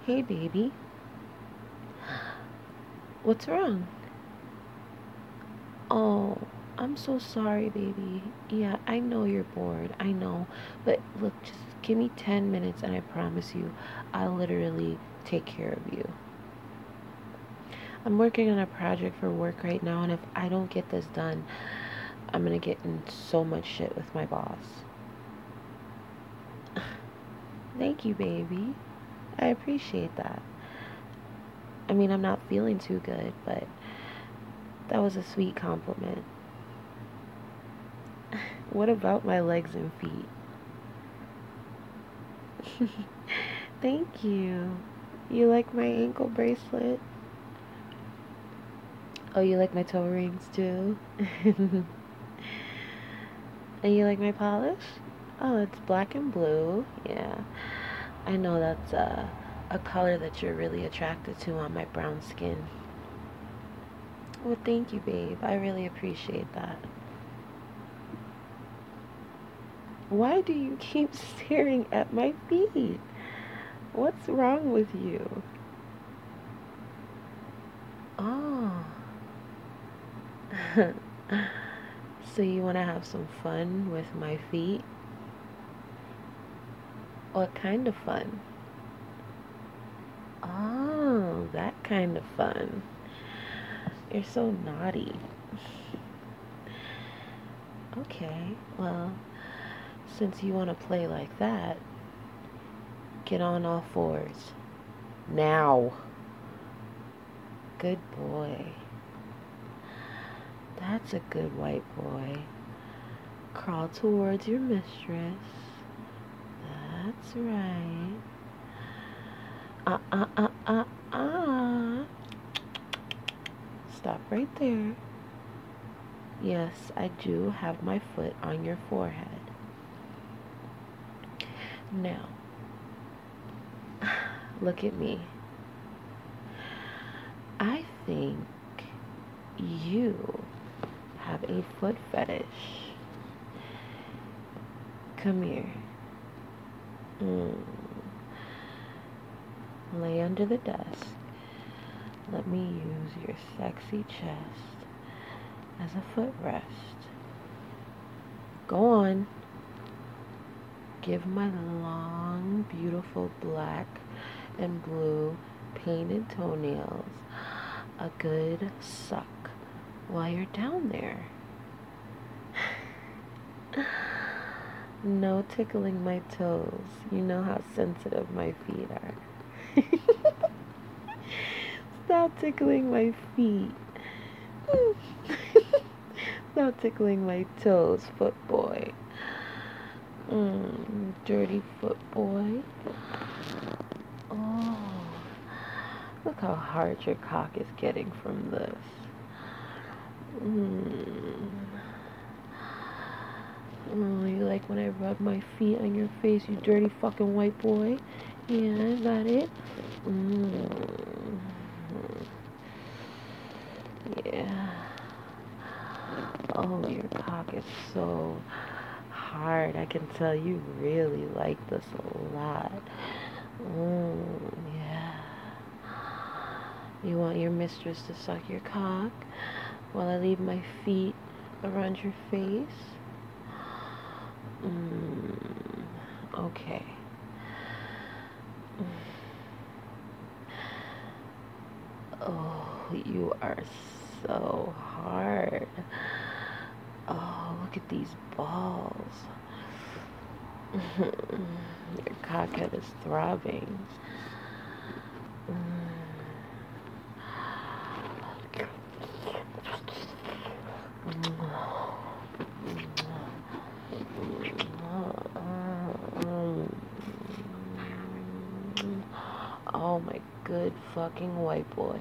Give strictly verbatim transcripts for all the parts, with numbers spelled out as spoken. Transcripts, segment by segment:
Hey, baby. What's wrong? Oh, I'm so sorry, baby. Yeah, I know you're bored. I know. But look, just give me ten minutes and I promise you, I'll literally take care of you. I'm working on a project for work right now, and if I don't get this done, I'm gonna get in so much shit with my boss. Thank you, baby. I appreciate that. I mean, I'm not feeling too good, but that was a sweet compliment. What about my legs and feet? Thank you. You like my ankle bracelet? Oh, you like my toe rings too? And you like my polish? Oh, it's black and blue. Yeah. I know that's uh, a color that you're really attracted to on my brown skin. Well, thank you, babe. I really appreciate that. Why do you keep staring at my feet? What's wrong with you? Oh. So you want to have some fun with my feet? What kind of fun? Oh, that kind of fun. You're so naughty. Okay, well, since you want to play like that, get on all fours. Now. Good boy. That's a good white boy. Crawl towards your mistress. That's right. Uh uh uh uh uh. Stop right there. Yes, I do have my foot on your forehead. Now, look at me. I think you have a foot fetish. Come here. Mm. Lay under the desk. Let me use your sexy chest as a footrest. Go on. Give my long, beautiful black and blue painted toenails a good suck while you're down there. No tickling my toes. You know how sensitive my feet are. Stop tickling my feet. Stop tickling my toes, foot boy. Mm, dirty foot boy. Oh, look how hard your cock is getting from this. Mm. Oh, you like when I rub my feet on your face, you dirty fucking white boy? Yeah, is that it? Mm. Yeah. Oh, your cock is so hard. I can tell you really like this a lot. Mm, yeah. You want your mistress to suck your cock while I leave my feet around your face? Mm, okay. Oh, you are so hard. Oh, look at these balls. Your cockhead is throbbing. Oh my good fucking white boy.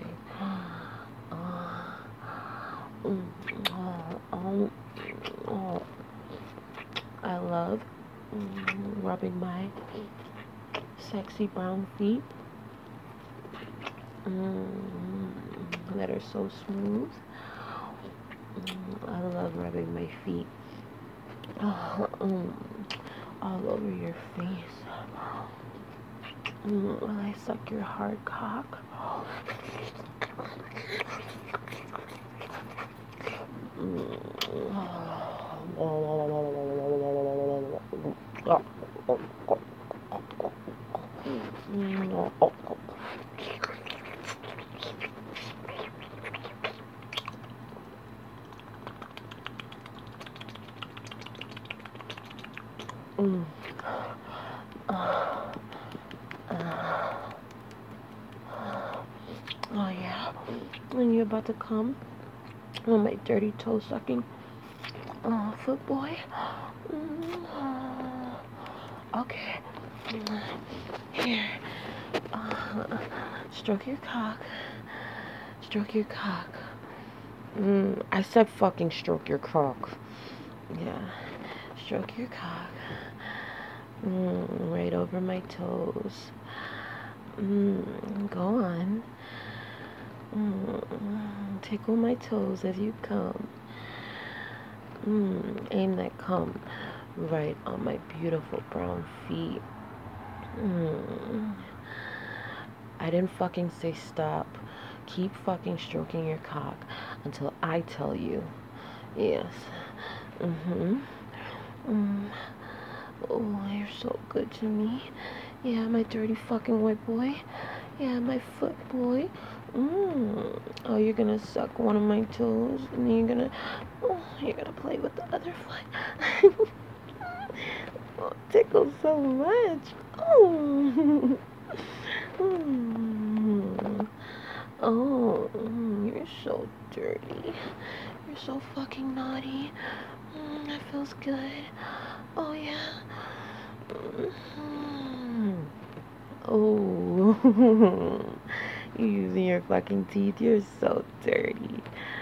I love rubbing my sexy brown feet that are so smooth. I love rubbing my feet all over your face. Mm, will I suck your hard cock? Mm. Mm. Uh, uh, oh yeah. And you're about to come on my dirty toe sucking uh, foot boy. Mm. Okay. Here. Uh, stroke your cock. Stroke your cock. Mm, I said fucking stroke your cock. Yeah. Stroke your cock. Mm, right over my toes. Mm, go on. Mm, tickle my toes as you come. Mm, aim that cum right on my beautiful brown feet. Mm. I didn't fucking say stop. Keep fucking stroking your cock until I tell you. Yes. Mm-hmm. Mm. Oh, you're so good to me. Yeah, my dirty fucking white boy. Yeah, my foot boy. Mm. Oh, you're gonna suck one of my toes, and then you're gonna, oh, you're gonna play with the other foot. Oh, it tickles so much. Oh. Mm. Oh, mm, you're so dirty. You're so fucking naughty. Mm, that feels good. Oh, yeah. Mm. Oh. You're using your fucking teeth. You're so dirty.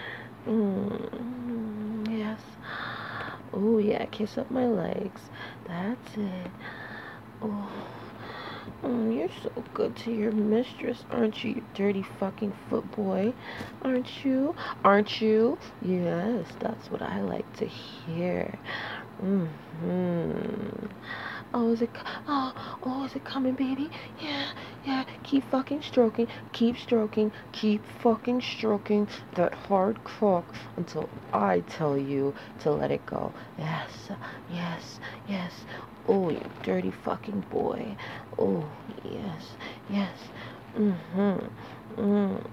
Mm. Yes. Oh, yeah. Kiss up my legs. That's it. Oh. Mm, you're so good to your mistress, aren't you, you dirty fucking foot boy? Aren't you? Aren't you? Yes, that's what I like to hear. Mm-hmm. Oh, is it? Oh, oh, is it coming, baby? Yeah, yeah. Keep fucking stroking. Keep stroking. Keep fucking stroking that hard cock until I tell you to let it go. Yes, yes, yes. Oh, you dirty fucking boy. Oh, yes, yes. Mm-hmm. Mm.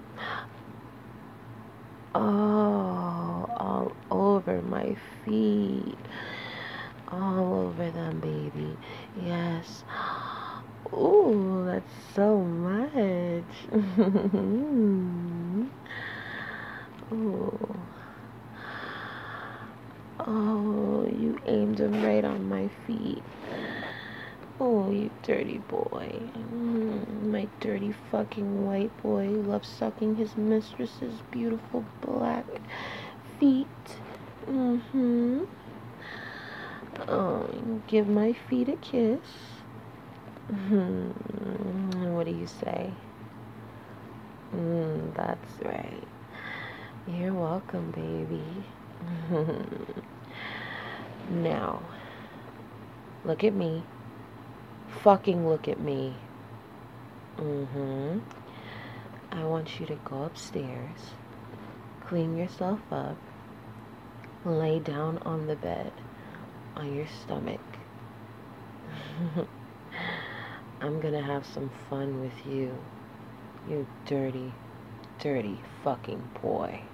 Oh, all over my feet. All over them, baby. Yes. Ooh, that's so much. Ooh. Oh, you aimed them right on my feet. Oh, you dirty boy. Mm, my dirty fucking white boy who loves sucking his mistress's beautiful black feet. Mm-hmm. Oh, give my feet a kiss. Mm, what do you say? Mm, that's right. You're welcome, baby. Now, look at me. Fucking look at me. Mm-hmm. I want you to go upstairs, clean yourself up, lay down on the bed, on your stomach. I'm gonna have some fun with you, you dirty, dirty fucking boy.